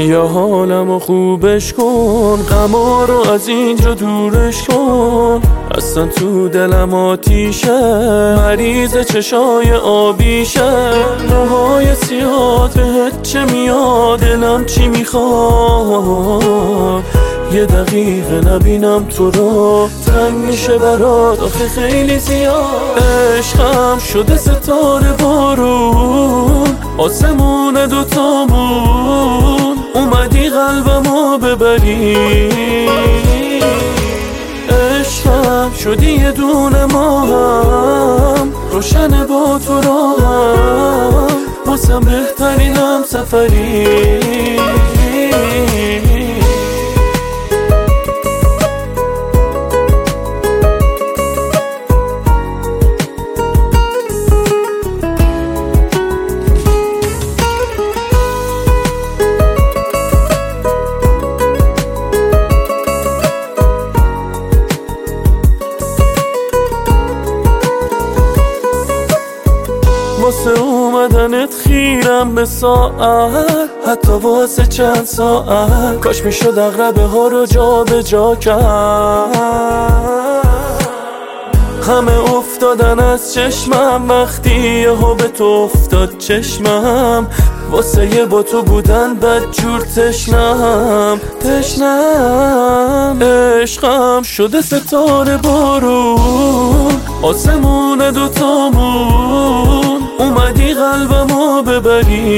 بیا حالمو خوبش کن، غما رو از اینجا دورش کن. اصلا تو دلم آتیشه، مریض چشای آبیشه. موهای سیاه بهت چه میاد، دلم چی میخواد. یه دقیقه نبینم تو رو تنگ میشه برات آخه خیلی زیاد. عشقم شده ستاره بارون، آسمون دوتامون. اومدی قلبمو ببری، عشقم شدی یه دونه ماهم. روشن با تو راهم، واسم بهترینم سفری. واسه اومدنت خیرم به ساعت، حتی واسه چند ساعت. کاش میشد اغربه ها رو جا به جا کرد. همه افتادن از چشمم وقتی یهو به تو افتاد چشمم. واسه یه با تو بودن بدجور تشنم. عشقم شده ستاره بارون، آسمون دوتامون. اومدی قلبمو ببری،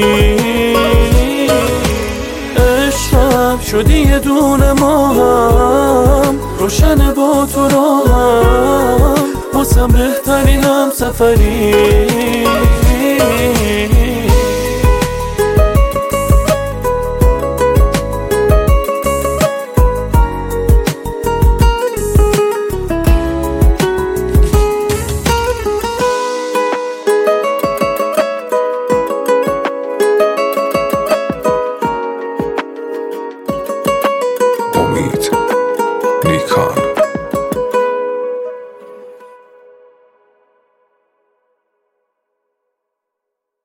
عشقم شدی یه دونه ماهم. روشن با تو راهم، واسم بهترینم سفری. امید نیکان.